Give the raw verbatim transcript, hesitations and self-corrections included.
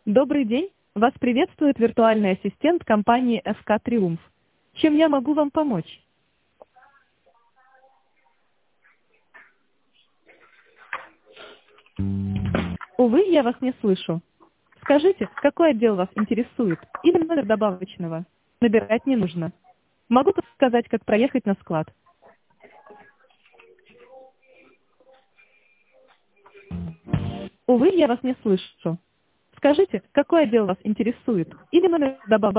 Добрый день! Вас приветствует виртуальный ассистент компании эф ка «Триумф». Чем я могу вам помочь? Увы, я вас не слышу. Скажите, какой отдел вас интересует? Или номер добавочного? Набирать не нужно. Могу подсказать, как проехать на склад. Увы, я вас не слышу. Скажите, какой отдел вас интересует? Или номер добавочного?